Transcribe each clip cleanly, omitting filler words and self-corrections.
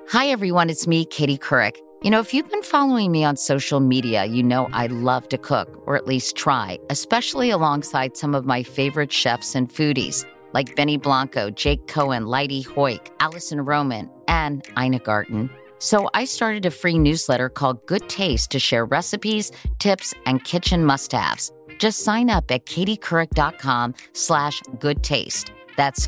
Hi, everyone. It's me, Katie Couric. You know, if you've been following me on social media, you know I love to cook, or at least try, especially alongside some of my favorite chefs and foodies, like Benny Blanco, Jake Cohen, Leidy Hoyk, Allison Roman, and Ina Garten. So I started a free newsletter called Good Taste to share recipes, tips, and kitchen must-haves. Just sign up at katiecouric.com/goodtaste. That's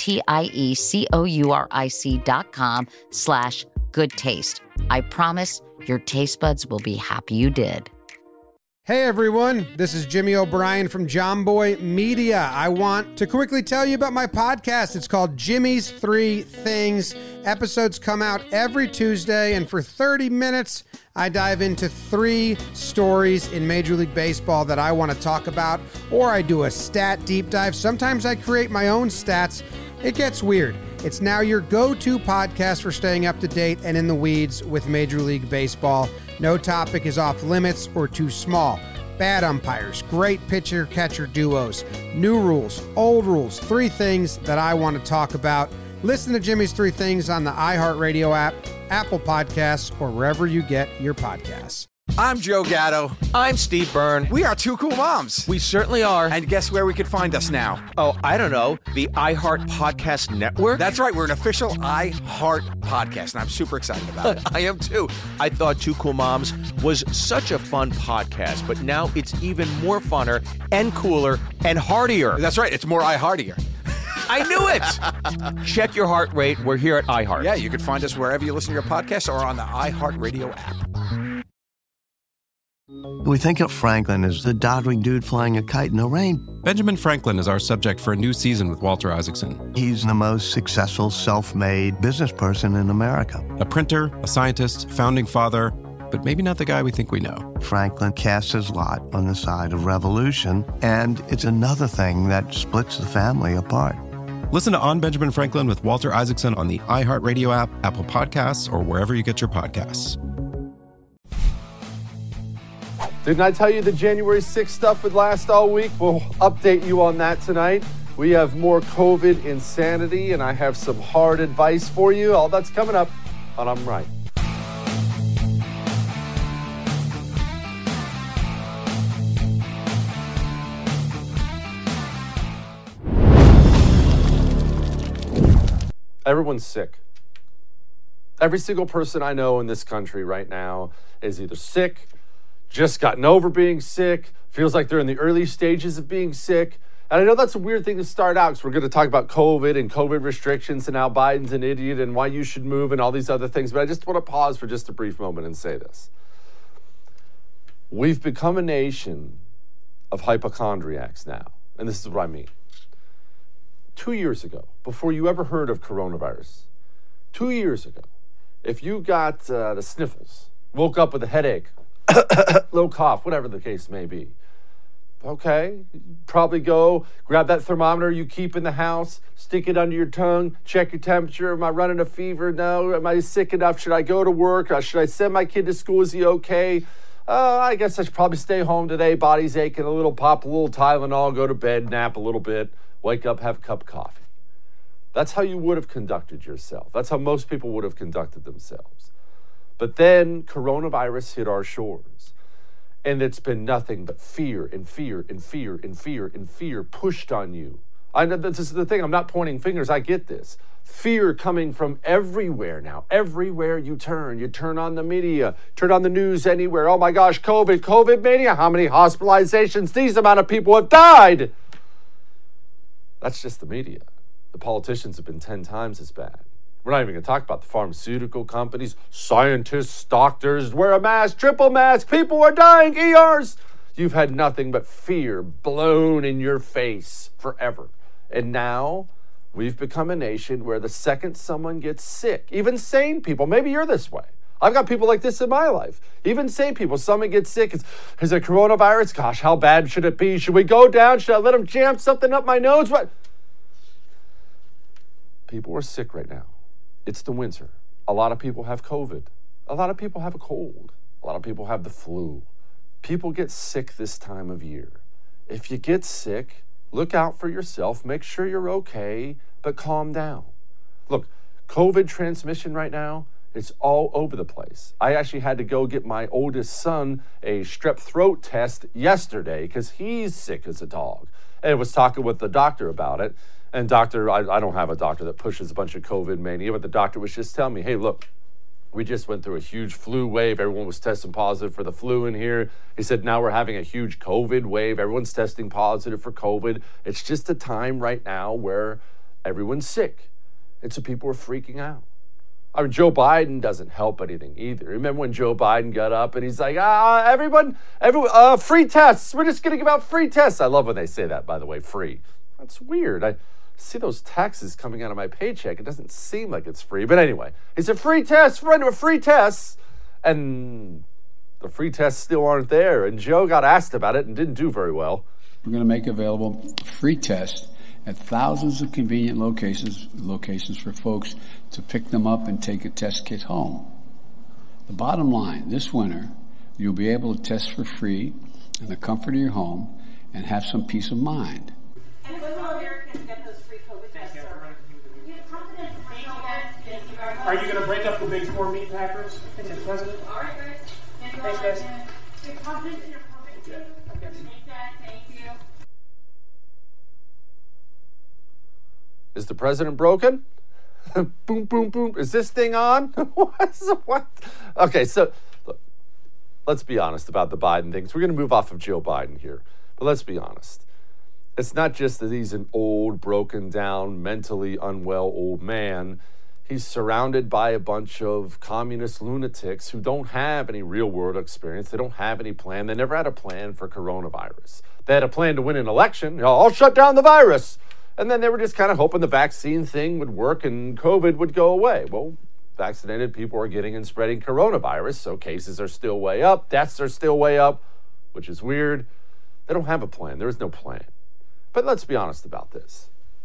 KatieCouric.com/goodtaste. I promise your taste buds will be happy you did. Hey everyone, this is Jimmy O'Brien from John Boy Media. I want to quickly tell you about my podcast. It's called Jimmy's 3 Things. Episodes come out every Tuesday, and for 30 minutes, I dive into 3 stories in Major League Baseball that I want to talk about, or I do a stat deep dive. Sometimes I create my own stats. It gets weird. It's now your go-to podcast for staying up to date and in the weeds with Major League Baseball. No topic is off limits or too small. Bad umpires, great pitcher-catcher duos, new rules, old rules, 3 things that I want to talk about. Listen to Jimmy's 3 Things on the iHeartRadio app, Apple Podcasts, or wherever you get your podcasts. I'm Joe Gatto. I'm Steve Byrne. We are 2 cool moms. We certainly are. And guess where we could find us now? Oh, I don't know. The iHeart Podcast Network? That's right. We're an official iHeart podcast, and I'm super excited about it. I am too. I thought 2 Cool Moms was such a fun podcast, but now it's even more funner and cooler and heartier. That's right. It's more iHeartier. I knew it. Check your heart rate. We're here at iHeart. Yeah, you can find us wherever you listen to your podcasts or on the iHeartRadio app. We think of Franklin as the doddering dude flying a kite in the rain. Benjamin Franklin is our subject for a new season with Walter Isaacson. He's the most successful self-made business person in America. A printer, a scientist, founding father, but maybe not the guy we think we know. Franklin casts his lot on the side of revolution, and it's another thing that splits the family apart. Listen to On Benjamin Franklin with Walter Isaacson on the iHeartRadio app, Apple Podcasts, or wherever you get your podcasts. Didn't I tell you the January 6th stuff would last all week? We'll update you on that tonight. We have more COVID insanity, and I have some hard advice for you. All that's coming up on I'm Right. Everyone's sick. Every single person I know in this country right now is either sick, just gotten over being sick, feels like they're in the early stages of being sick. And I know that's a weird thing to start out because we're going to talk about COVID and COVID restrictions and how Biden's an idiot and why you should move and all these other things. But I just want to pause for just a brief moment and say this. We've become a nation of hypochondriacs now. And this is what I mean. 2 years ago, before you ever heard of coronavirus, 2 years ago, if you got the sniffles, woke up with a headache, little cough, whatever the case may be. Okay, probably go grab that thermometer you keep in the house, stick it under your tongue, check your temperature. Am I running a fever? No. Am I sick enough? Should I go to work? Should I send my kid to school? Is he okay? I guess I should probably stay home today. Body's aching a little, pop a little Tylenol, go to bed, nap a little bit, wake up, have a cup of coffee. That's how you would have conducted yourself. That's how most people would have conducted themselves. But then coronavirus hit our shores, and it's been nothing but fear and fear and fear and fear and fear pushed on you. I know this is the thing. I'm not pointing fingers. I get this. Fear coming from everywhere now. Everywhere you turn on the media, turn on the news anywhere. Oh my gosh, COVID mania. How many hospitalizations? These amount of people have died. That's just the media. The politicians have been 10 times as bad. We're not even going to talk about the pharmaceutical companies, scientists, doctors, wear a mask, triple mask, people are dying, ERs. You've had nothing but fear blown in your face forever. And now we've become a nation where the second someone gets sick, even sane people, maybe you're this way. I've got people like this in my life. Even sane people, someone gets sick, is it coronavirus? Gosh, how bad should it be? Should we go down? Should I let them jam something up my nose? What? People are sick right now. It's the winter. A lot of people have COVID. A lot of people have a cold. A lot of people have the flu. People get sick this time of year. If you get sick, look out for yourself. Make sure you're okay, but calm down. Look, COVID transmission right now It's all over the place. I actually had to go get my oldest son a strep throat test yesterday because he's sick as a dog. And I was talking with the doctor about it. And doctor, I don't have a doctor that pushes a bunch of COVID mania, but the doctor was just telling me, hey, look, we just went through a huge flu wave. Everyone was testing positive for the flu in here. He said, now we're having a huge COVID wave. Everyone's testing positive for COVID. It's just a time right now where everyone's sick. And so people are freaking out. I mean, Joe Biden doesn't help anything either. Remember when Joe Biden got up and he's like, everyone, free tests. We're just going to give out free tests. I love when they say that, by the way, free. That's weird. I see those taxes coming out of my paycheck. It doesn't seem like it's free. But anyway, he said free tests, free tests. And the free tests still aren't there. And Joe got asked about it and didn't do very well. We're going to make available free tests at thousands of convenient locations for folks to pick them up and take a test kit home. The bottom line, this winter, you'll be able to test for free in the comfort of your home and have some peace of mind. And when will Americans get those free COVID tests? Are you going to break up the big four meat packers, Mr. President? All right, guys. Thanks, guys. You're confident in your COVID team? Thank you. Is the president broken? Boom, boom, boom. Is this thing on? What? Okay, so look, let's be honest about the Biden things. We're going to move off of Joe Biden here, but let's be honest. It's not just that he's an old, broken down, mentally unwell old man. He's surrounded by a bunch of communist lunatics who don't have any real-world experience. They don't have any plan. They never had a plan for coronavirus. They had a plan to win an election. I'll shut down the virus. And then they were just kind of hoping the vaccine thing would work and COVID would go away. Well, vaccinated people are getting and spreading coronavirus, so cases are still way up, deaths are still way up, which is weird. They don't have a plan. There is no plan. But let's be honest about this.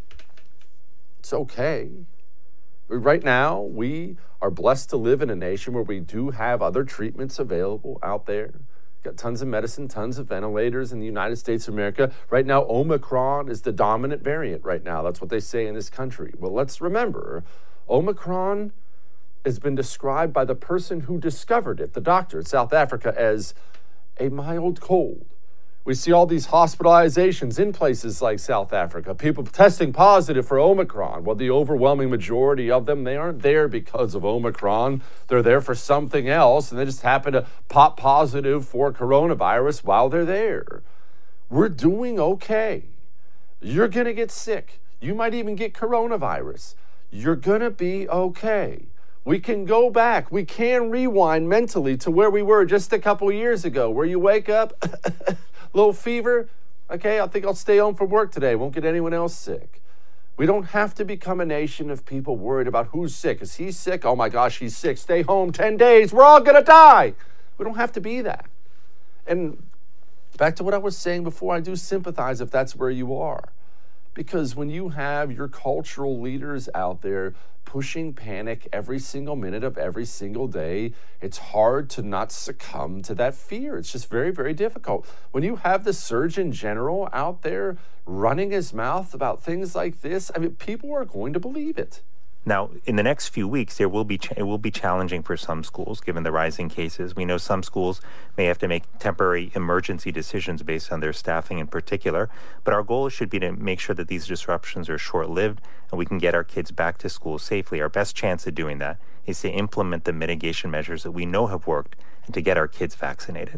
It's okay. Right now, we are blessed to live in a nation where we do have other treatments available out there. Got tons of medicine, tons of ventilators in the United States of America. Right now, Omicron is the dominant variant right now. That's what they say in this country. Well, let's remember, Omicron has been described by the person who discovered it, the doctor in South Africa, as a mild cold. We see all these hospitalizations in places like South Africa, people testing positive for Omicron. Well, the overwhelming majority of them, they aren't there because of Omicron. They're there for something else, and they just happen to pop positive for coronavirus while they're there. We're doing okay. You're going to get sick. You might even get coronavirus. You're going to be okay. We can go back. We can rewind mentally to where we were just a couple years ago, where you wake up, little fever, okay, I think I'll stay home from work today. Won't get anyone else sick. We don't have to become a nation of people worried about who's sick. Is he sick? Oh my gosh, he's sick. Stay home 10 days. We're all going to die. We don't have to be that. And back to what I was saying before, I do sympathize if that's where you are. Because when you have your cultural leaders out there pushing panic every single minute of every single day, it's hard to not succumb to that fear. It's just very, very difficult. When you have the Surgeon General out there running his mouth about things like this, I mean, people are going to believe it. Now, in the next few weeks, it will be challenging for some schools, given the rising cases. We know some schools may have to make temporary emergency decisions based on their staffing in particular, but our goal should be to make sure that these disruptions are short-lived and we can get our kids back to school safely. Our best chance of doing that is to implement the mitigation measures that we know have worked and to get our kids vaccinated.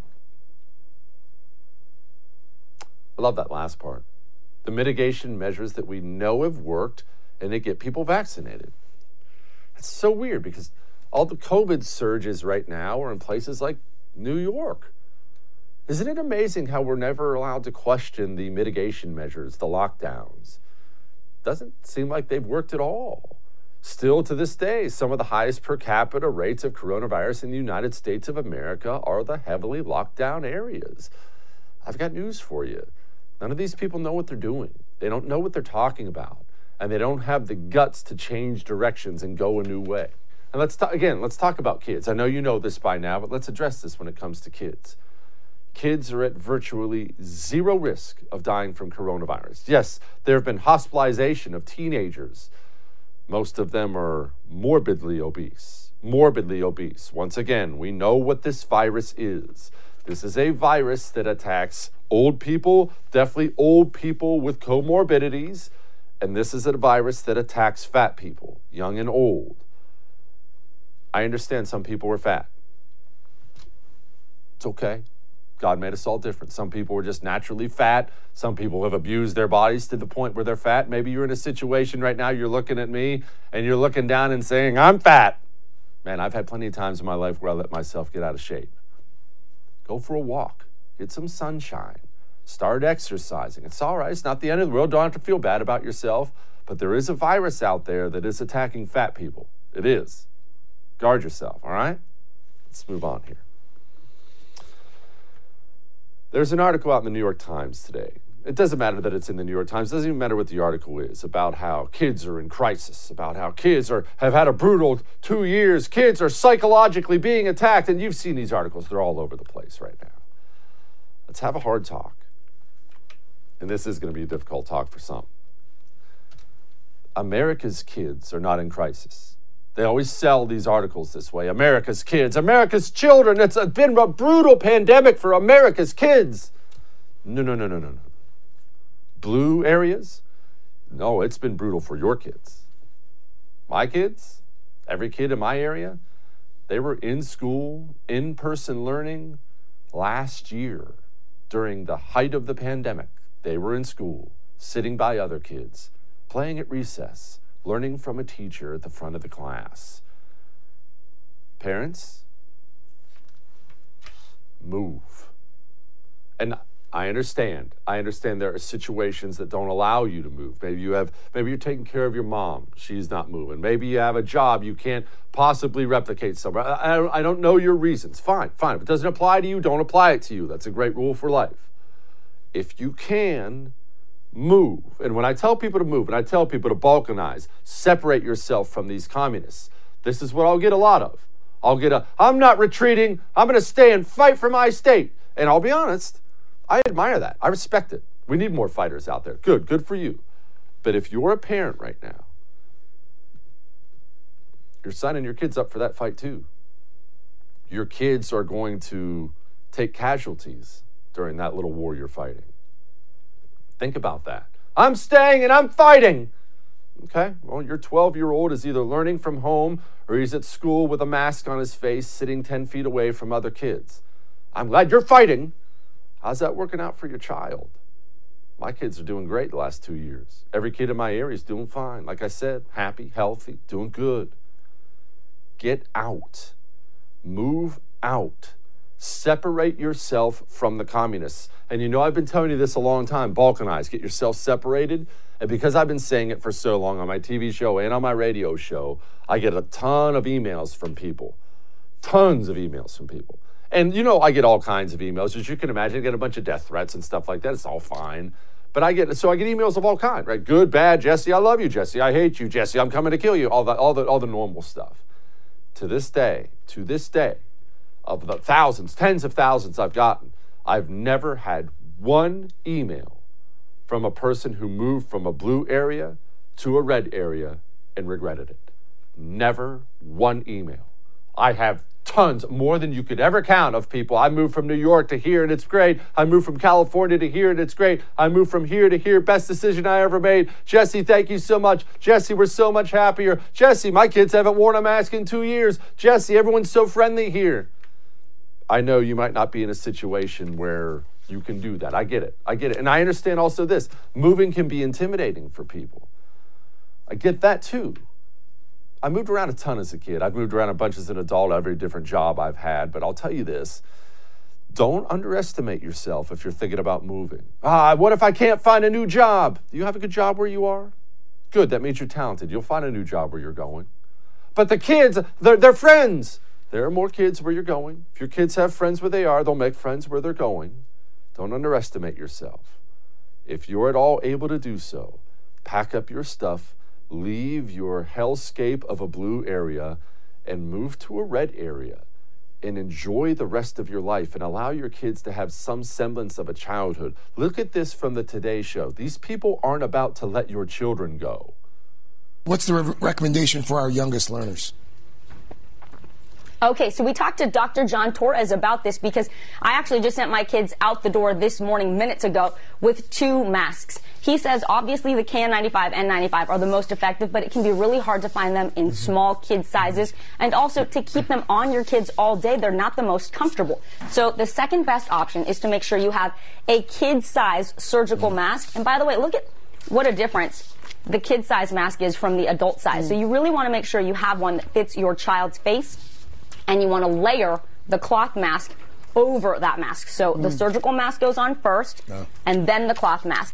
I love that last part. The mitigation measures that we know have worked and to get people vaccinated. It's so weird because all the COVID surges right now are in places like New York. Isn't it amazing how we're never allowed to question the mitigation measures, the lockdowns? Doesn't seem like they've worked at all. Still to this day, some of the highest per capita rates of coronavirus in the United States of America are the heavily locked down areas. I've got news for you. None of these people know what they're doing. They don't know what they're talking about. And they don't have the guts to change directions and go a new way. And let's talk about kids. I know you know this by now, but let's address this when it comes to kids. Kids are at virtually zero risk of dying from coronavirus. Yes, there have been hospitalization of teenagers. Most of them are morbidly obese, morbidly obese. Once again, we know what this virus is. This is a virus that attacks old people, definitely old people with comorbidities, and this is a virus that attacks fat people, young and old. I understand some people are fat. It's okay. God made us all different. Some people are just naturally fat. Some people have abused their bodies to the point where they're fat. Maybe you're in a situation right now, you're looking at me, and you're looking down and saying, I'm fat. Man, I've had plenty of times in my life where I let myself get out of shape. Go for a walk. Get some sunshine. Start exercising. It's all right. It's not the end of the world. Don't have to feel bad about yourself. But there is a virus out there that is attacking fat people. It is. Guard yourself, all right? Let's move on here. There's an article out in the New York Times today. It doesn't matter that it's in the New York Times. It doesn't even matter what the article is, about how kids are in crisis, about how kids have had a brutal 2 years. Kids are psychologically being attacked. And you've seen these articles. They're all over the place right now. Let's have a hard talk. And this is going to be a difficult talk for some. America's kids are not in crisis. They always sell these articles this way. America's kids, America's children. It's been a brutal pandemic for America's kids. No. Blue areas? No, it's been brutal for your kids. My kids, every kid in my area, they were in school, in-person learning last year during the height of the pandemic. They were in school, sitting by other kids, playing at recess, learning from a teacher at the front of the class. Parents, move. And I understand there are situations that don't allow you to move. Maybe you're taking care of your mom. She's not moving. Maybe you have a job you can't possibly replicate somewhere. I don't know your reasons. Fine. If it doesn't apply to you, don't apply it to you. That's a great rule for life. If you can, move. And when I tell people to move, and I tell people to balkanize, separate yourself from these communists, this is what I'll get a lot of. I'm not retreating. I'm going to stay and fight for my state. And I'll be honest, I admire that. I respect it. We need more fighters out there. Good for you. But if you're a parent right now, you're signing your kids up for that fight too. Your kids are going to take casualties during that little war you're fighting. Think about that. I'm staying and I'm fighting. Okay, well, your 12-year-old is either learning from home or he's at school with a mask on his face, sitting 10 feet away from other kids. I'm glad you're fighting. How's that working out for your child? My kids are doing great the last 2 years. Every kid in my area is doing fine. Like I said, happy, healthy, doing good. Get out. Move out. Separate yourself from the communists. And you know, I've been telling you this a long time. Balkanize. Get yourself separated. And because I've been saying it for so long on my TV show and on my radio show, I get a ton of emails from people. Tons of emails from people. And you know, I get all kinds of emails. As you can imagine, I get a bunch of death threats and stuff like that. It's all fine. But I get emails of all kinds, right? Good, bad, Jesse, I love you, Jesse. I hate you, Jesse. I'm coming to kill you. All the normal stuff. To this day, of the thousands, tens of thousands I've gotten, I've never had one email from a person who moved from a blue area to a red area and regretted it. Never one email. I have tons, more than you could ever count, of people. I moved from New York to here and it's great. I moved from California to here and it's great. I moved from here to here. Best decision I ever made. Jesse, thank you so much. Jesse, we're so much happier. Jesse, my kids haven't worn a mask in 2 years. Jesse, everyone's so friendly here. I know you might not be in a situation where you can do that. I get it. And I understand also this. Moving can be intimidating for people. I get that too. I moved around a ton as a kid. I've moved around a bunch as an adult, every different job I've had. But I'll tell you this, don't underestimate yourself if you're thinking about moving. What if I can't find a new job? Do you have a good job where you are? Good, that means you're talented. You'll find a new job where you're going. But the kids, they're friends. There are more kids where you're going. If your kids have friends where they are, they'll make friends where they're going. Don't underestimate yourself. If you're at all able to do so, pack up your stuff, leave your hellscape of a blue area and move to a red area and enjoy the rest of your life and allow your kids to have some semblance of a childhood. Look at this from the Today Show. These people aren't about to let your children go. What's the recommendation for our youngest learners? Okay, so we talked to Dr. John Torres about this because I actually just sent my kids out the door this morning, minutes ago, with 2 masks. He says obviously the KN95 and N95 are the most effective, but it can be really hard to find them in small kid sizes, and also to keep them on your kids all day, they're not the most comfortable. So the second best option is to make sure you have a kid-size surgical mask. And by the way, look at what a difference the kid-size mask is from the adult size. So you really want to make sure you have one that fits your child's face, and you want to layer the cloth mask over that mask. So the surgical mask goes on first, and then the cloth mask.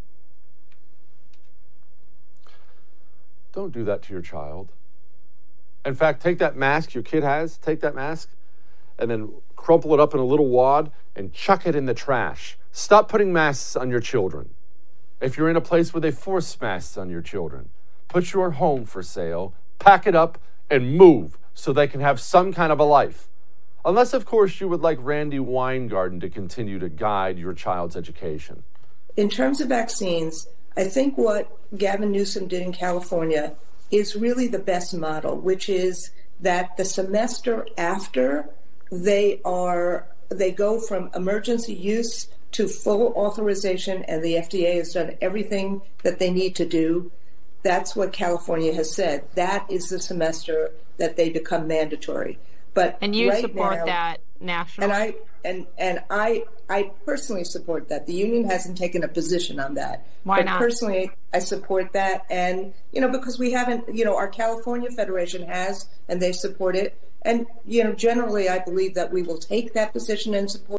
Don't do that to your child. In fact, take that mask your kid has, take that mask, and then crumple it up in a little wad and chuck it in the trash. Stop putting masks on your children. If you're in a place where they force masks on your children, put your home for sale, pack it up, and move so they can have some kind of a life. Unless, of course, you would like Randy Weingarten to continue to guide your child's education. In terms of vaccines, I think what Gavin Newsom did in California is really the best model, which is that the semester after they go from emergency use to full authorization, and the FDA has done everything that they need to do. That's what California has said. That is the semester that they become mandatory. But and you right support now, that nationally? And I personally support that. The union hasn't taken a position on that. Why but not? Personally, I support that, and because we haven't, our California Federation has, and they support it. And generally, I believe that we will take that position and support.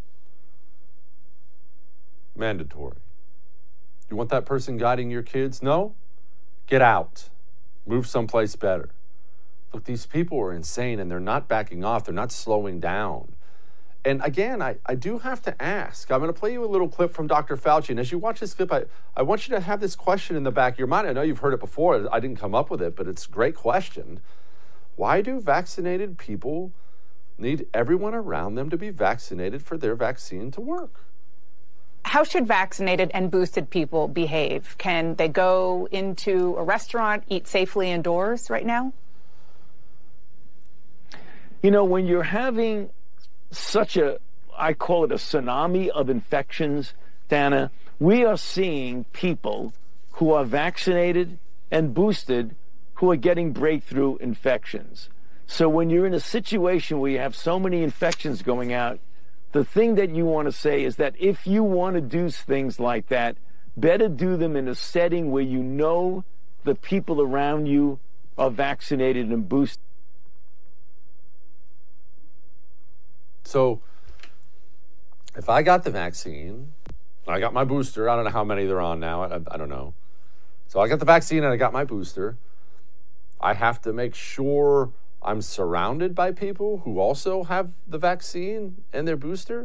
Mandatory. You want that person guiding your kids? No? Get out. Move someplace better. Look, these people are insane, and they're not backing off. They're not slowing down. And again, I do have to ask. I'm going to play you a little clip from Dr. Fauci. And as you watch this clip, I want you to have this question in the back of your mind. I know you've heard it before. I didn't come up with it, but it's a great question. Why do vaccinated people need everyone around them to be vaccinated for their vaccine to work? How should vaccinated and boosted people behave? Can they go into a restaurant, eat safely indoors right now? When you're having such I call it a tsunami of infections, Dana, we are seeing people who are vaccinated and boosted who are getting breakthrough infections. So when you're in a situation where you have so many infections going out, the thing that you want to say is that if you want to do things like that, better do them in a setting where the people around you are vaccinated and boosted. So if I got the vaccine, I got my booster, I don't know how many they're on now, I don't know. So I got the vaccine and I got my booster. I have to make sure I'm surrounded by people who also have the vaccine and their booster?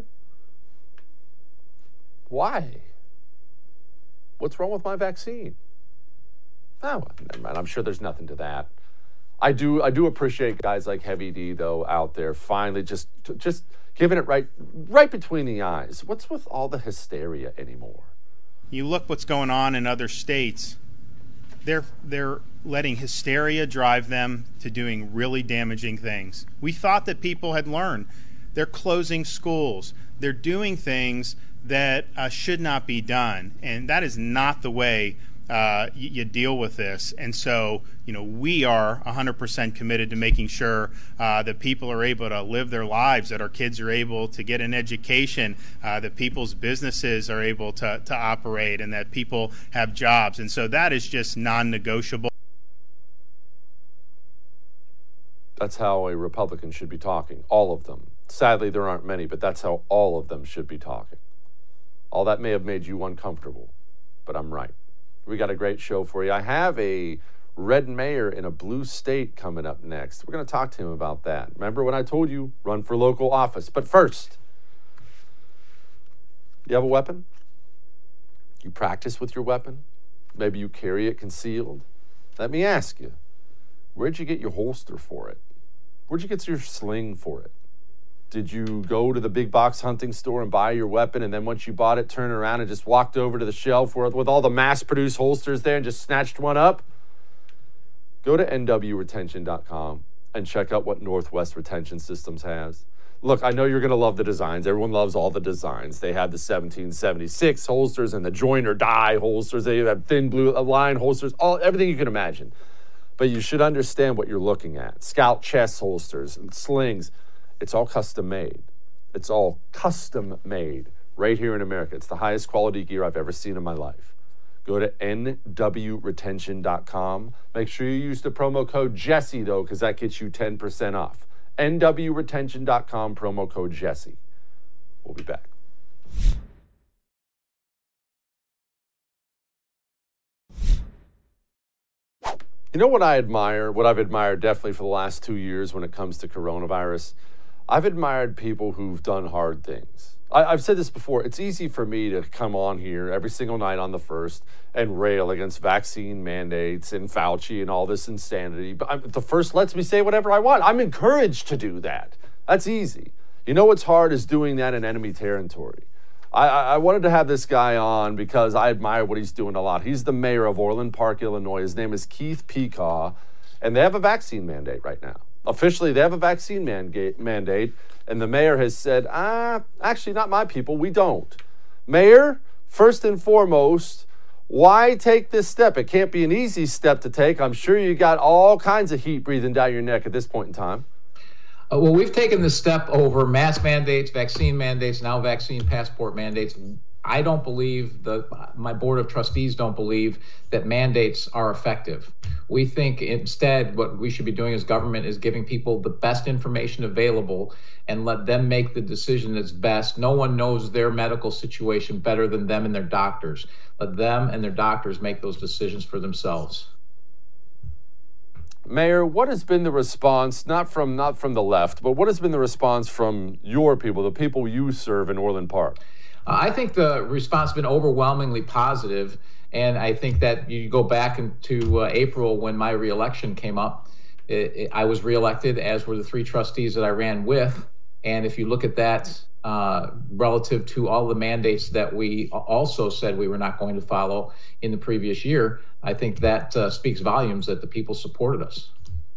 Why? What's wrong with my vaccine? Oh, never mind. I'm sure there's nothing to that. I do appreciate guys like Heavy D, though, out there finally just giving it right between the eyes. What's with all the hysteria anymore? You look what's going on in other states. They're letting hysteria drive them to doing really damaging things. We thought that people had learned. They're closing schools. They're doing things that should not be done, and that is not the way you deal with this. And so, we are 100% committed to making sure that people are able to live their lives, that our kids are able to get an education, that people's businesses are able to operate, and that people have jobs. And so that is just non-negotiable. That's how a Republican should be talking, all of them. Sadly, there aren't many, but that's how all of them should be talking. All that may have made you uncomfortable, but I'm right. We got a great show for you. I have a red mayor in a blue state coming up next. We're going to talk to him about that. Remember when I told you, run for local office. But first, you have a weapon? You practice with your weapon? Maybe you carry it concealed? Let me ask you, where'd you get your holster for it? Where'd you get your sling for it? Did you go to the big box hunting store and buy your weapon, and then once you bought it, turn around and just walked over to the shelf with all the mass-produced holsters there and just snatched one up? Go to nwretention.com and check out what Northwest Retention Systems has. Look, I know you're going to love the designs. Everyone loves all the designs. They have the 1776 holsters and the join or die holsters. They have thin blue line holsters, everything you can imagine. But you should understand what you're looking at. Scout chest holsters and slings. It's all custom made. It's all custom made right here in America. It's the highest quality gear I've ever seen in my life. Go to nwretention.com. Make sure you use the promo code Jesse, though, because that gets you 10% off. nwretention.com, promo code Jesse. We'll be back. You know what I admire, what I've admired definitely for the last 2 years when it comes to coronavirus? I've admired people who've done hard things. I've said this before. It's easy for me to come on here every single night on the first and rail against vaccine mandates and Fauci and all this insanity. But the first lets me say whatever I want. I'm encouraged to do that. That's easy. You know what's hard is doing that in enemy territory. I wanted to have this guy on because I admire what he's doing a lot. He's the mayor of Orland Park, Illinois. His name is Keith Pecaw, and they have a vaccine mandate right now. Officially, they have a vaccine mandate, and the mayor has said, actually, not my people, we don't. Mayor, first and foremost, why take this step? It can't be an easy step to take. I'm sure you got all kinds of heat breathing down your neck at this point in time. Well, we've taken this step over mask mandates, vaccine mandates, now vaccine passport mandates. I don't believe, my board of trustees don't believe that mandates are effective. We think instead what we should be doing as government is giving people the best information available and let them make the decision that's best. No one knows their medical situation better than them and their doctors. Let them and their doctors make those decisions for themselves. Mayor, what has been the response, not from the left, but what has been the response from your people, the people you serve in Orland Park? I think the response has been overwhelmingly positive, and I think that you go back into April when my reelection came up. I was reelected, as were the three trustees that I ran with, and if you look at that relative to all the mandates that we also said we were not going to follow in the previous year, I think that speaks volumes that the people supported us.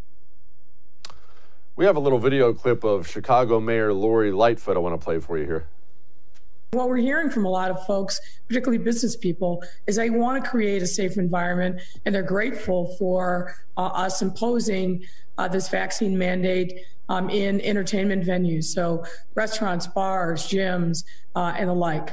We have a little video clip of Chicago Mayor Lori Lightfoot I want to play for you here. What we're hearing from a lot of folks, particularly business people, is they want to create a safe environment, and they're grateful for us imposing this vaccine mandate in entertainment venues, so restaurants, bars, gyms, and the like.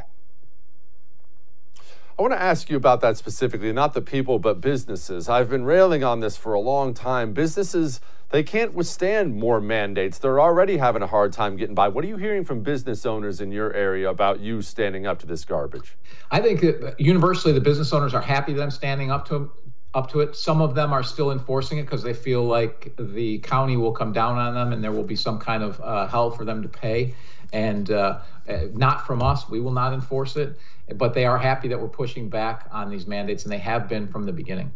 I want to ask you about that specifically, not the people, but businesses. I've been railing on this for a long time. Businesses, they can't withstand more mandates. They're already having a hard time getting by. What are you hearing from business owners in your area about you standing up to this garbage? I think that universally the business owners are happy that I'm standing up to it. Some of them are still enforcing it because they feel like the county will come down on them and there will be some kind of hell for them to pay. And not from us. We will not enforce it. But they are happy that we're pushing back on these mandates, and they have been from the beginning.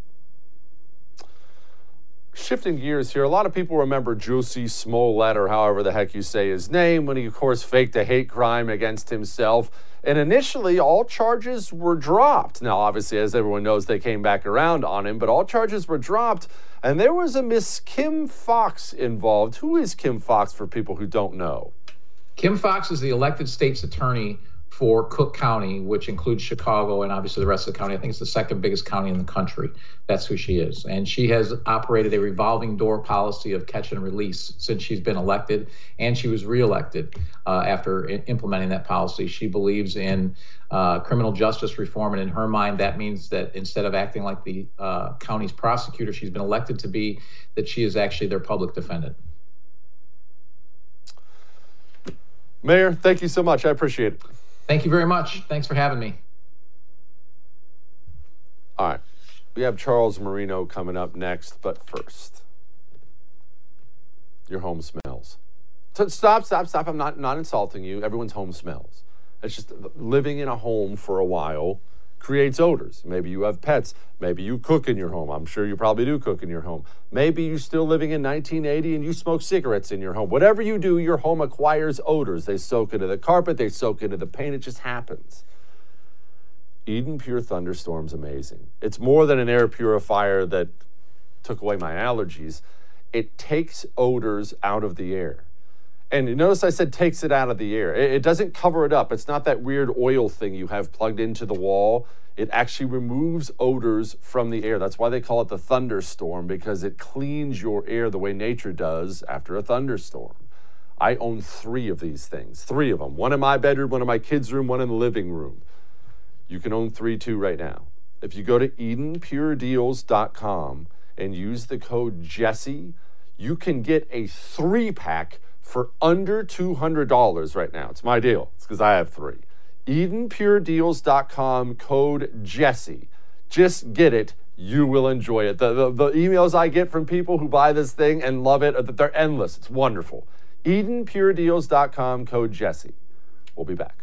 Shifting gears here, a lot of people remember Jussie Smollett, or however the heck you say his name, when he, of course, faked a hate crime against himself. And initially, all charges were dropped. Now, obviously, as everyone knows, they came back around on him, but all charges were dropped. And there was a Miss Kim Foxx involved. Who is Kim Foxx for people who don't know? Kim Foxx is the elected state's attorney for Cook County, which includes Chicago and obviously the rest of the county. I think it's the second biggest county in the country. That's who she is. And she has operated a revolving door policy of catch and release since she's been elected, and she was reelected after implementing that policy. She believes in criminal justice reform, and in her mind, that means that instead of acting like the county's prosecutor she's been elected to be, that she is actually their public defendant. Mayor, thank you so much. I appreciate it. Thank you very much. Thanks for having me. All right. We have Charles Marino coming up next, but first, your home smells. So stop. I'm not insulting you. Everyone's home smells. It's just living in a home for a while creates odors. Maybe you have pets. Maybe you cook in your home. I'm sure you probably do cook in your home. Maybe you're still living in 1980 and you smoke cigarettes in your home. Whatever you do, your home acquires odors. They soak into the carpet. They soak into the paint. It just happens. Eden Pure Thunderstorm's amazing. It's more than an air purifier that took away my allergies. it takes odors out of the air. And you notice I said takes it out of the air. It doesn't cover it up. It's not that weird oil thing you have plugged into the wall. It actually removes odors from the air. That's why they call it the thunderstorm, because it cleans your air the way nature does after a thunderstorm. I own 3 of these things, 3 of them. One in my bedroom, one in my kids' room, one in the living room. You can own 3 too right now. If you go to EdenPureDeals.com and use the code Jesse, you can get a 3-pack for under $200 right now. It's my deal. It's because I have 3. EdenPureDeals.com, code Jesse. Just get it. You will enjoy it. The emails I get from people who buy this thing and love it, they're endless. It's wonderful. EdenPureDeals.com, code Jesse. We'll be back.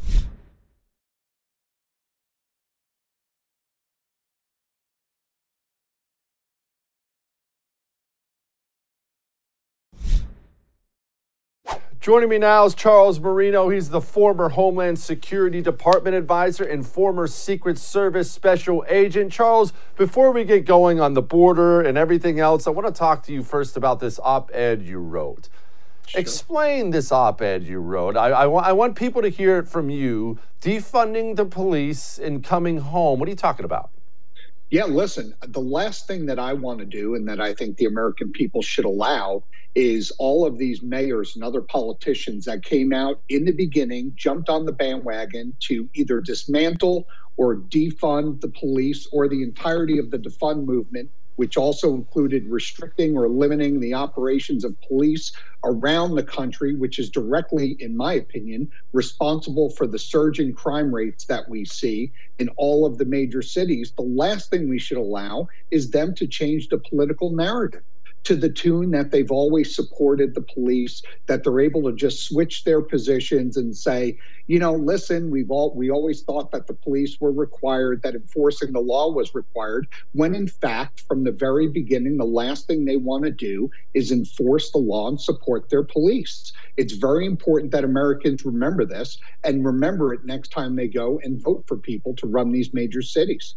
Joining me now is Charles Marino. He's the former Homeland Security Department advisor and former Secret Service special agent. Charles, before we get going on the border and everything else, I want to talk to you first about this op-ed you wrote. Sure. Explain this op-ed you wrote. I want people to hear it from you. Defunding the police and coming home. What are you talking about? Yeah, listen, the last thing that I want to do and that I think the American people should allow is all of these mayors and other politicians that came out in the beginning, jumped on the bandwagon to either dismantle or defund the police or the entirety of the defund movement, which also included restricting or limiting the operations of police around the country, which is directly, in my opinion, responsible for the surging crime rates that we see in all of the major cities. The last thing we should allow is them to change the political narrative to the tune that they've always supported the police, that they're able to just switch their positions and say, you know, listen, we always thought that the police were required, that enforcing the law was required, when in fact, from the very beginning, the last thing they want to do is enforce the law and support their police. It's very important that Americans remember this and remember it next time they go and vote for people to run these major cities.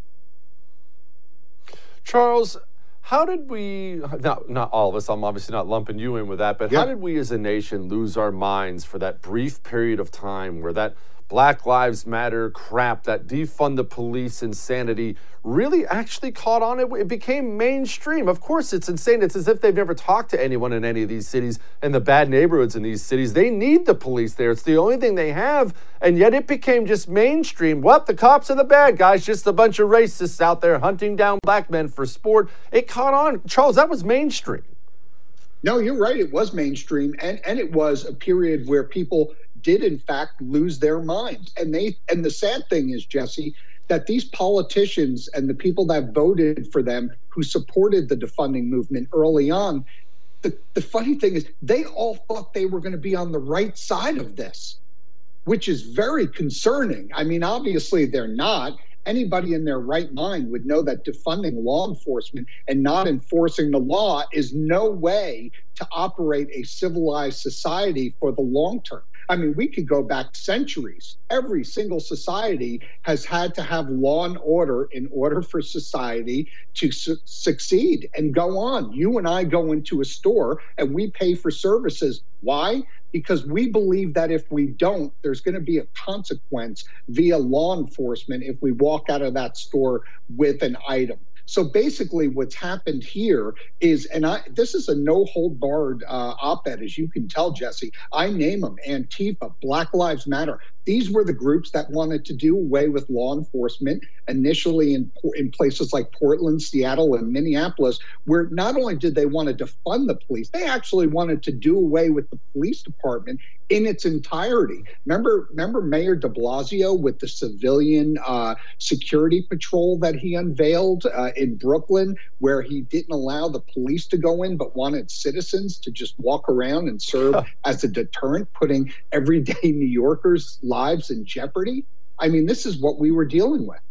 Charles, how did we, not all of us, I'm obviously not lumping you in with that, but how did we as a nation lose our minds for that brief period of time where that Black Lives Matter crap, that defund the police insanity really actually caught on? It became mainstream. Of course, it's insane. It's as if they've never talked to anyone in any of these cities and the bad neighborhoods in these cities. They need the police there. It's the only thing they have. And yet it became just mainstream. What? The cops are the bad guys, just a bunch of racists out there hunting down black men for sport. It caught on. Charles, that was mainstream. No, you're right. It was mainstream. And it was a period where people did in fact lose their minds. And the sad thing is, Jesse, that these politicians and the people that voted for them who supported the defunding movement early on, the funny thing is they all thought they were going to be on the right side of this, which is very concerning. I mean, obviously they're not. Anybody in their right mind would know that defunding law enforcement and not enforcing the law is no way to operate a civilized society for the long term. I mean, we could go back centuries. Every single society has had to have law and order in order for society to succeed and go on. You and I go into a store and we pay for services. Why? Because we believe that if we don't, there's going to be a consequence via law enforcement if we walk out of that store with an item. So basically what's happened here is, this is a no-hold-barred op-ed, as you can tell, Jesse. I name them: Antifa, Black Lives Matter. These were the groups that wanted to do away with law enforcement initially in places like Portland, Seattle, and Minneapolis, where not only did they want to defund the police, they actually wanted to do away with the police department in its entirety. Remember Mayor de Blasio with the civilian security patrol that he unveiled in Brooklyn, where he didn't allow the police to go in but wanted citizens to just walk around and serve as a deterrent, putting everyday New Yorkers' lives in jeopardy? I mean, this is what we were dealing with.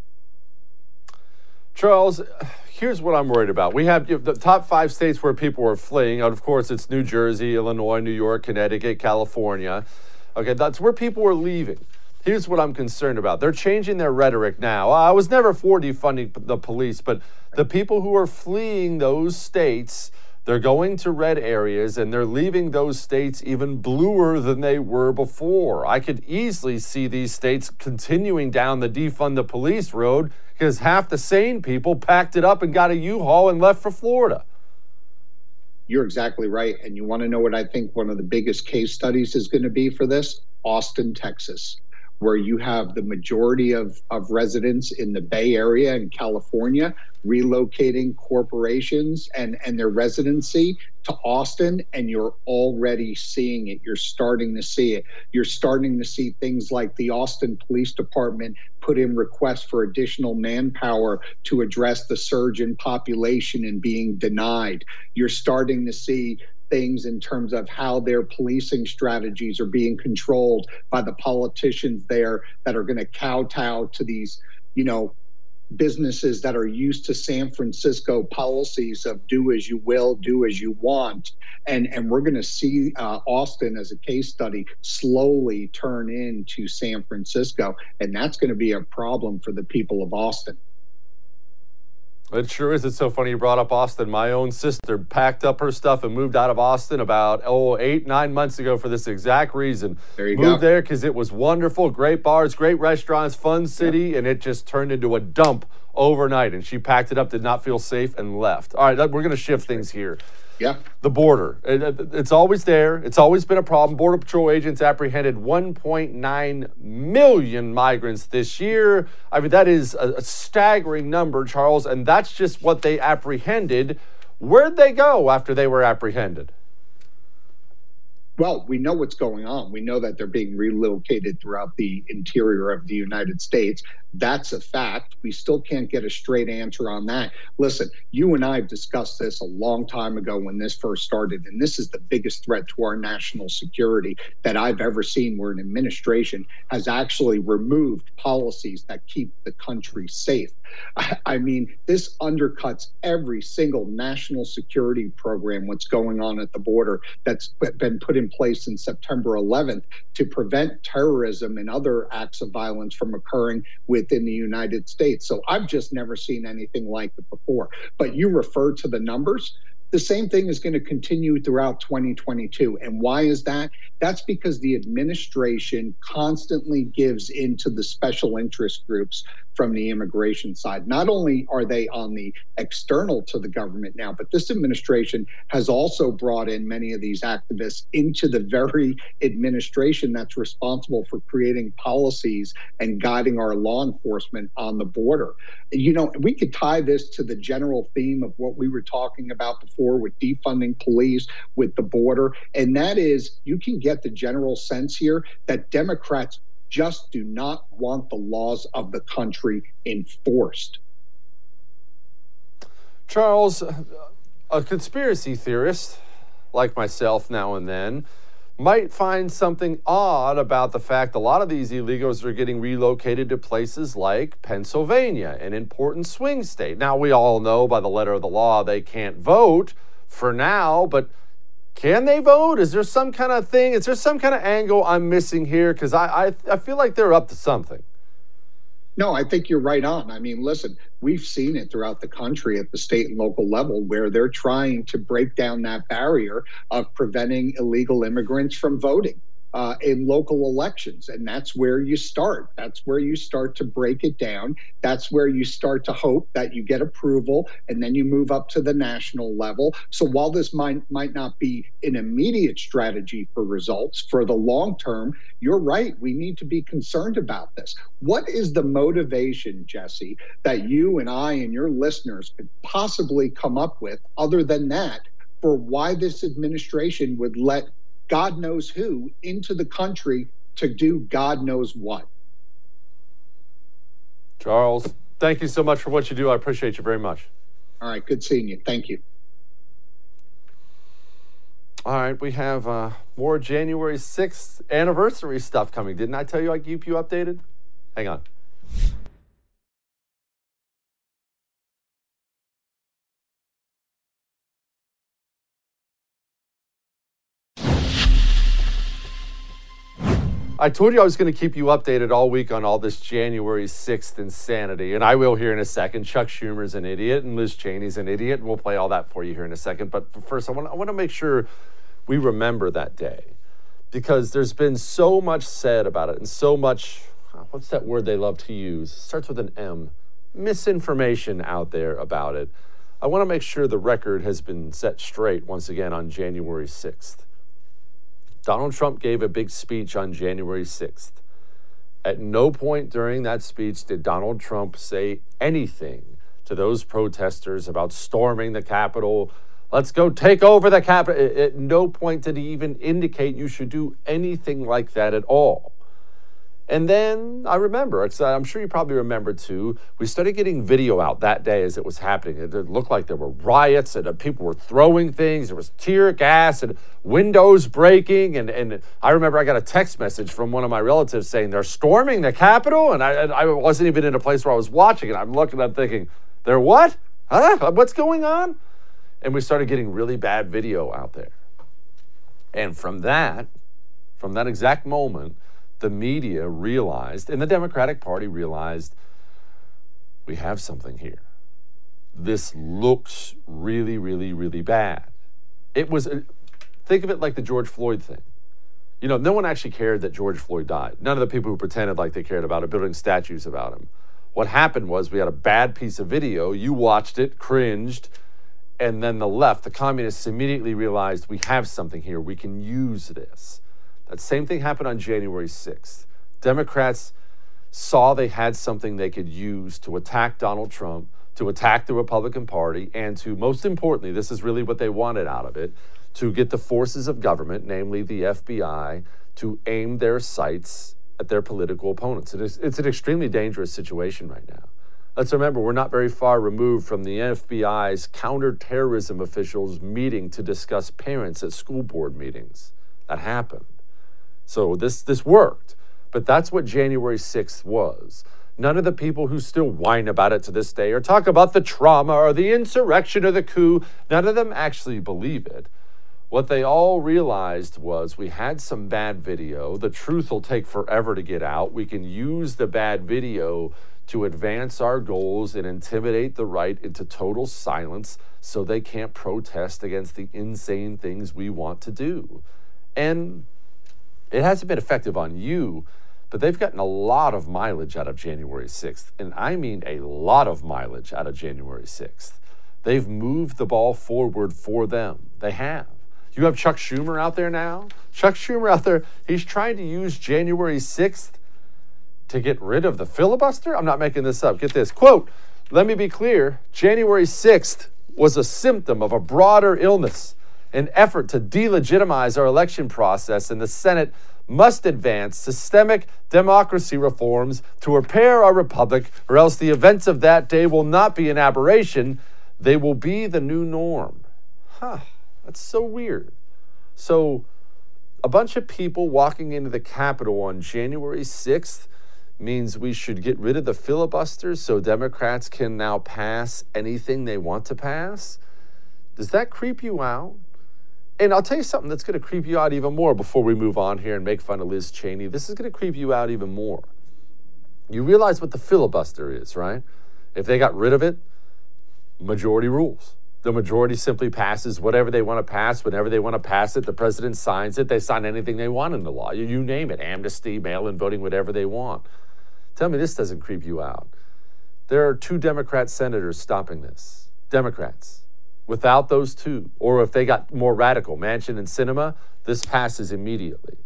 Charles, here's what I'm worried about. We have the top 5 states where people are fleeing. Of course, it's New Jersey, Illinois, New York, Connecticut, California. Okay, that's where people are leaving. Here's what I'm concerned about. They're changing their rhetoric now. I was never for defunding the police, but the people who are fleeing those states, They're going to red areas, and they're leaving those states even bluer than they were before. I could easily see these states continuing down the defund the police road because half the sane people packed it up and got a U-Haul and left for Florida. You're exactly right. And you want to know what I think one of the biggest case studies is going to be for this? Austin, Texas, where you have the majority of residents in the Bay Area in California relocating corporations and their residency to Austin, and you're already seeing it. You're starting to see it. You're starting to see things like the Austin Police Department put in requests for additional manpower to address the surge in population and being denied. You're starting to see things in terms of how their policing strategies are being controlled by the politicians there that are going to kowtow to these, businesses that are used to San Francisco policies of do as you will, do as you want. And we're going to see Austin as a case study slowly turn into San Francisco. And that's going to be a problem for the people of Austin. It sure is. It's so funny you brought up Austin. My own sister packed up her stuff and moved out of Austin about 8-9 months ago for this exact reason. There you moved go. there because it was wonderful, great bars, great restaurants, fun city, and it just turned into a dump overnight. And she packed it up, did not feel safe, and left. All right, we're going to shift things here. Yeah. The border. It's always there. It's always been a problem. Border Patrol agents apprehended 1.9 million migrants this year. I mean, that is a staggering number, Charles, and that's just what they apprehended. Where'd they go after they were apprehended? Well, we know what's going on. We know that they're being relocated throughout the interior of the United States. That's a fact. We still can't get a straight answer on that. Listen, you and I have discussed this a long time ago when this first started, and this is the biggest threat to our national security that I've ever seen, where an administration has actually removed policies that keep the country safe. I mean, this undercuts every single national security program, what's going on at the border that's been put in place since September 11th to prevent terrorism and other acts of violence from occurring within the United States. So I've just never seen anything like it before. But you refer to the numbers. The same thing is going to continue throughout 2022. And why is that? That's because the administration constantly gives into the special interest groups from the immigration side. Not only are they on the external to the government now, but this administration has also brought in many of these activists into the very administration that's responsible for creating policies and guiding our law enforcement on the border. You know, we could tie this to the general theme of what we were talking about before with defunding police, with the border, and that is you can get the general sense here that Democrats just do not want the laws of the country enforced. Charles, a conspiracy theorist like myself now and then might find something odd about the fact a lot of these illegals are getting relocated to places like Pennsylvania, an important swing state. Now, we all know by the letter of the law they can't vote for now, but can they vote? Is there some kind of thing? Is there some kind of angle I'm missing here? Because I feel like they're up to something. No, I think you're right on. I mean, listen, we've seen it throughout the country at the state and local level where they're trying to break down that barrier of preventing illegal immigrants from voting in local elections. And that's where you start. That's where you start to break it down. That's where you start to hope that you get approval, and then you move up to the national level. So while this might not be an immediate strategy for results, for the long term, you're right. We need to be concerned about this. What is the motivation, Jesse, that you and I and your listeners could possibly come up with other than that for why this administration would let God knows who into the country to do God knows what? Charles, thank you so much for what you do. I appreciate you very much. All right, good seeing you. Thank you. All right, we have more January 6th anniversary stuff coming. Didn't I tell you I'd keep you updated? Hang on. I told you I was going to keep you updated all week on all this January 6th insanity, and I will here in a second. Chuck Schumer's an idiot, and Liz Cheney's an idiot, and we'll play all that for you here in a second. But first, I want to make sure we remember that day, because there's been so much said about it, and so much, what's that word they love to use? It starts with an M. Misinformation out there about it. I want to make sure the record has been set straight once again on January 6th. Donald Trump gave a big speech on January 6th. At no point during that speech did Donald Trump say anything to those protesters about storming the Capitol. Let's go take over the Capitol. At no point did he even indicate you should do anything like that at all. And then I remember, I'm sure you probably remember too, we started getting video out that day as it was happening. It looked like there were riots and people were throwing things. There was tear gas and windows breaking. And I remember I got a text message from one of my relatives saying they're storming the Capitol. And I wasn't even in a place where I was watching it. I'm looking, I'm thinking, they're what? Huh? What's going on? And we started getting really bad video out there. And from that exact moment, the media realized, and the Democratic Party realized, we have something here. This looks really, really, really bad. It was, think of it like the George Floyd thing. You know, no one actually cared that George Floyd died. None of the people who pretended like they cared about it, building statues about him. What happened was we had a bad piece of video, you watched it, cringed, and then the left, the communists, immediately realized we have something here, we can use this. That same thing happened on January 6th. Democrats saw they had something they could use to attack Donald Trump, to attack the Republican Party, and to, most importantly, this is really what they wanted out of it, to get the forces of government, namely the FBI, to aim their sights at their political opponents. It's an extremely dangerous situation right now. Let's remember, we're not very far removed from the FBI's counterterrorism officials meeting to discuss parents at school board meetings. That happened. So this worked, but that's what January 6th was. None of the people who still whine about it to this day or talk about the trauma or the insurrection or the coup, none of them actually believe it. What they all realized was we had some bad video. The truth will take forever to get out. We can use the bad video to advance our goals and intimidate the right into total silence so they can't protest against the insane things we want to do. And it hasn't been effective on you, but they've gotten a lot of mileage out of January 6th. And I mean a lot of mileage out of January 6th. They've moved the ball forward for them. They have. You have Chuck Schumer out there now. Chuck Schumer out there, he's trying to use January 6th to get rid of the filibuster? I'm not making this up. Get this. Quote, let me be clear. January 6th was a symptom of a broader illness, an effort to delegitimize our election process, and the Senate must advance systemic democracy reforms to repair our republic, or else the events of that day will not be an aberration, they will be the new norm. That's so weird. So a bunch of people walking into the Capitol on January 6th means we should get rid of the filibuster so Democrats can now pass anything they want to pass? Does that creep you out? And I'll tell you something that's going to creep you out even more before we move on here and make fun of Liz Cheney. This is going to creep you out even more. You realize what the filibuster is, right? If they got rid of it, majority rules. The majority simply passes whatever they want to pass, whenever they want to pass it. The president signs it. They sign anything they want in the law. You name it, amnesty, mail-in voting, whatever they want. Tell me this doesn't creep you out. There are 2 Democrat senators stopping this. Democrats. Without those 2, or if they got more radical, Manchin and Sinema, this passes immediately.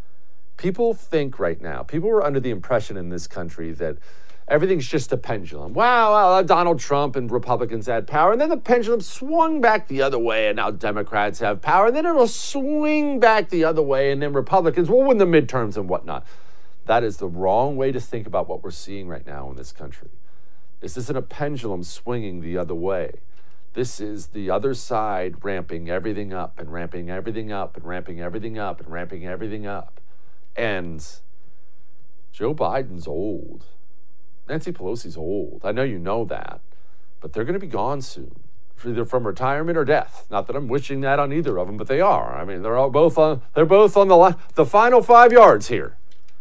People think right now, people are under the impression in this country that everything's just a pendulum. Wow, Donald Trump and Republicans had power, and then the pendulum swung back the other way, and now Democrats have power, and then it'll swing back the other way, and then Republicans will win the midterms and whatnot. That is the wrong way to think about what we're seeing right now in this country. This isn't a pendulum swinging the other way. This is the other side ramping everything up and ramping everything up and ramping everything up and ramping everything up. And Joe Biden's old. Nancy Pelosi's old. I know you know that. But they're going to be gone soon. Either from retirement or death. Not that I'm wishing that on either of them, but they are. I mean, they're both on the final 5 yards here.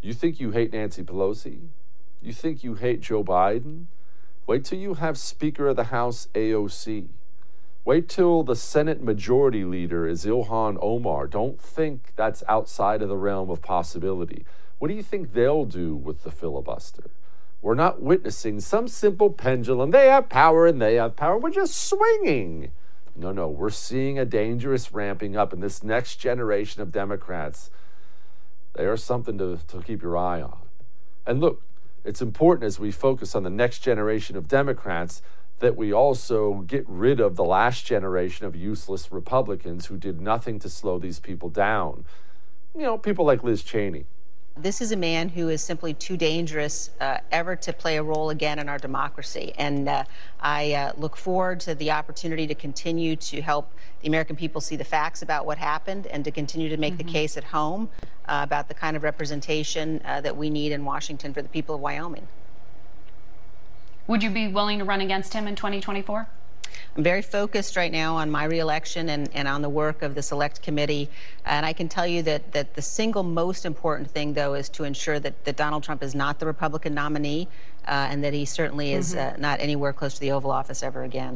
You think you hate Nancy Pelosi? You think you hate Joe Biden? Wait till you have Speaker of the House AOC. Wait till the Senate Majority Leader is Ilhan Omar. Don't think that's outside of the realm of possibility. What do you think they'll do with the filibuster? We're not witnessing some simple pendulum. They have power and they have power. We're just swinging. No, we're seeing a dangerous ramping up in this next generation of Democrats. They are something to keep your eye on. And look, it's important as we focus on the next generation of Democrats that we also get rid of the last generation of useless Republicans who did nothing to slow these people down. You know, people like Liz Cheney. This is a man who is simply too dangerous ever to play a role again in our democracy. And I look forward to the opportunity to continue to help the American people see the facts about what happened and to continue to make the case at home about the kind of representation that we need in Washington for the people of Wyoming. Would you be willing to run against him in 2024? I'm very focused right now on my reelection and on the work of the Select Committee. And I can tell you that the single most important thing, though, is to ensure that Donald Trump is not the Republican nominee and that he certainly is not anywhere close to the Oval Office ever again.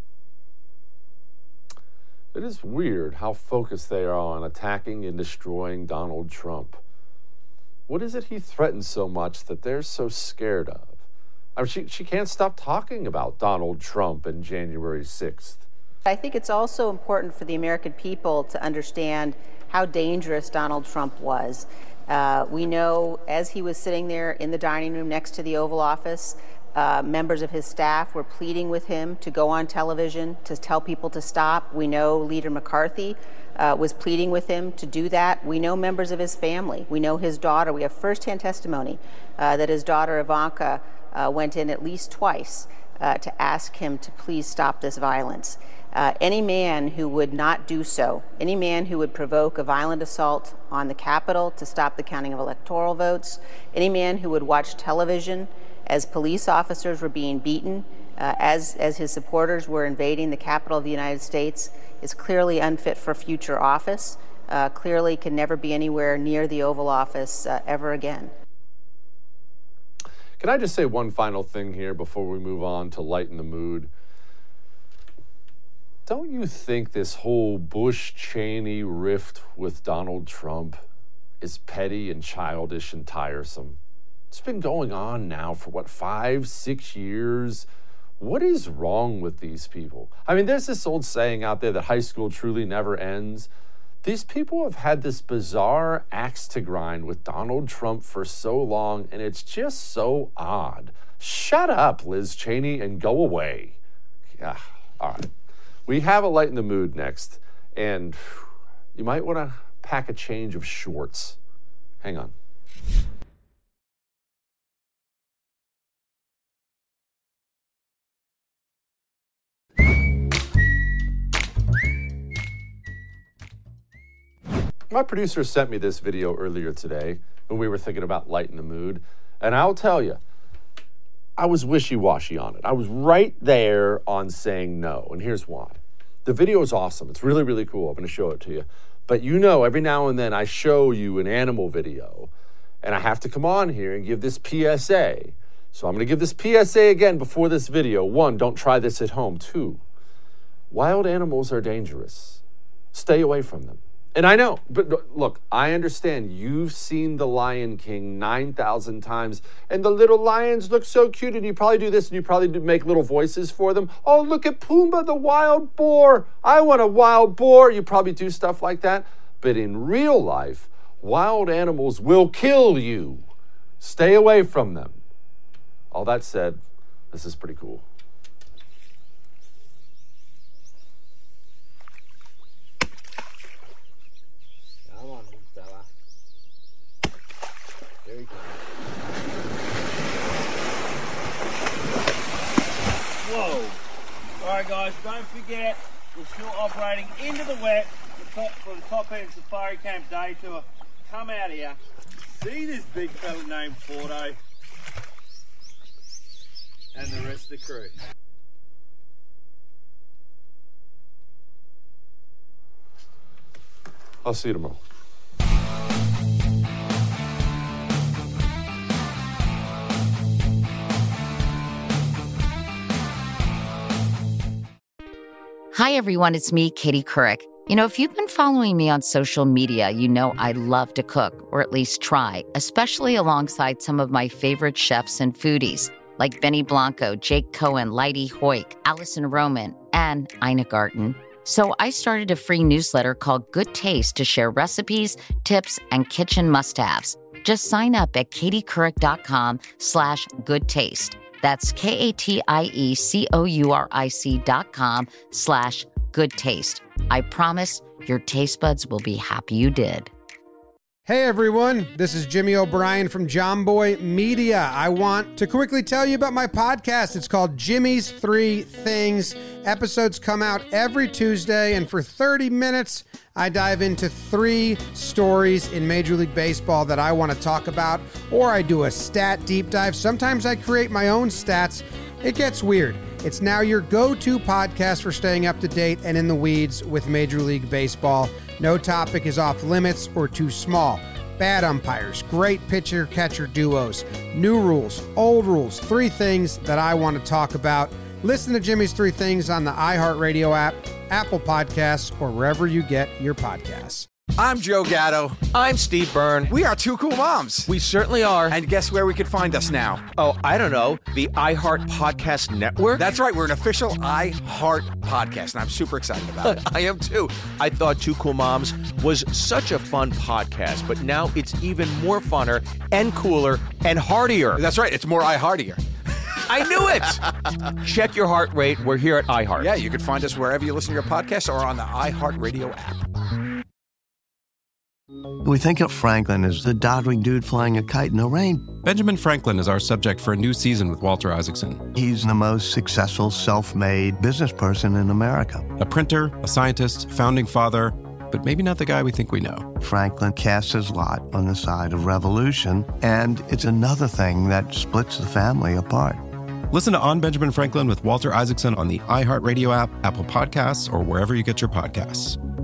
It is weird how focused they are on attacking and destroying Donald Trump. What is it he threatens so much that they're so scared of? I mean, she can't stop talking about Donald Trump and January 6th. I think it's also important for the American people to understand how dangerous Donald Trump was. We know as he was sitting there in the dining room next to the Oval Office, members of his staff were pleading with him to go on television, to tell people to stop. We know Leader McCarthy was pleading with him to do that. We know members of his family. We know his daughter. We have firsthand testimony that his daughter Ivanka went in at least twice to ask him to please stop this violence. Any man who would not do so, any man who would provoke a violent assault on the Capitol to stop the counting of electoral votes, any man who would watch television as police officers were being beaten, as his supporters were invading the Capitol of the United States, is clearly unfit for future office, clearly can never be anywhere near the Oval Office ever again. Can I just say one final thing here before we move on to lighten the mood? Don't you think this whole Bush-Cheney rift with Donald Trump is petty and childish and tiresome? It's been going on now for, 5-6 years? What is wrong with these people? I mean, there's this old saying out there that high school truly never ends. These people have had this bizarre axe to grind with Donald Trump for so long, and it's just so odd. Shut up, Liz Cheney, and go away. Yeah, all right. We have a lighten the mood next, and you might want to pack a change of shorts. Hang on. My producer sent me this video earlier today when we were thinking about lighten the mood, and I'll tell you, I was wishy-washy on it. I was right there on saying no, and here's why. The video is awesome. It's really, really cool. I'm going to show it to you. But you know, every now and then I show you an animal video, and I have to come on here and give this PSA. So I'm going to give this PSA again before this video. 1, don't try this at home. 2, wild animals are dangerous. Stay away from them. And I know, but look, I understand you've seen The Lion King 9,000 times, and the little lions look so cute, and you probably do this, and you probably make little voices for them. Oh, look at Pumbaa, the wild boar. I want a wild boar. You probably do stuff like that. But in real life, wild animals will kill you. Stay away from them. All that said, this is pretty cool. Whoa. Alright guys, don't forget, we're still operating into the wet for the Top End Safari Camp Day Tour. Come out here, see this big fella named Fordo and the rest of the crew. I'll see you tomorrow. Hi, everyone. It's me, Katie Couric. You know, if you've been following me on social media, you know I love to cook, or at least try, especially alongside some of my favorite chefs and foodies, like Benny Blanco, Jake Cohen, Leidy Hoyk, Allison Roman, and Ina Garten. So I started a free newsletter called Good Taste to share recipes, tips, and kitchen must-haves. Just sign up at katiecouric.com/goodtaste. That's KatieCouric.com/goodtaste. I promise your taste buds will be happy you did. Hey everyone, this is Jimmy O'Brien from John Boy Media. I want to quickly tell you about my podcast. It's called Jimmy's 3 Things. Episodes come out every Tuesday, and for 30 minutes, I dive into 3 stories in Major League Baseball that I want to talk about, or I do a stat deep dive. Sometimes I create my own stats. It gets weird. It's now your go-to podcast for staying up to date and in the weeds with Major League Baseball. No topic is off limits or too small. Bad umpires, great pitcher-catcher duos, new rules, old rules, 3 things that I want to talk about. Listen to Jimmy's 3 Things on the iHeartRadio app, Apple Podcasts, or wherever you get your podcasts. I'm Joe Gatto. I'm Steve Byrne. We are 2 Cool Moms. We certainly are. And guess where we could find us now? Oh, I don't know. The iHeart Podcast Network? That's right. We're an official iHeart podcast, and I'm super excited about it. I am too. I thought 2 Cool Moms was such a fun podcast, but now it's even more funner and cooler and heartier. That's right. It's more iHeartier. I knew it. Check your heart rate. We're here at iHeart. Yeah, you can find us wherever you listen to your podcasts or on the iHeartRadio app. We think of Franklin as the doddering dude flying a kite in the rain. Benjamin Franklin is our subject for a new season with Walter Isaacson. He's the most successful self-made business person in America. A printer, a scientist, founding father, but maybe not the guy we think we know. Franklin casts his lot on the side of revolution, and it's another thing that splits the family apart. Listen to On Benjamin Franklin with Walter Isaacson on the iHeartRadio app, Apple Podcasts, or wherever you get your podcasts.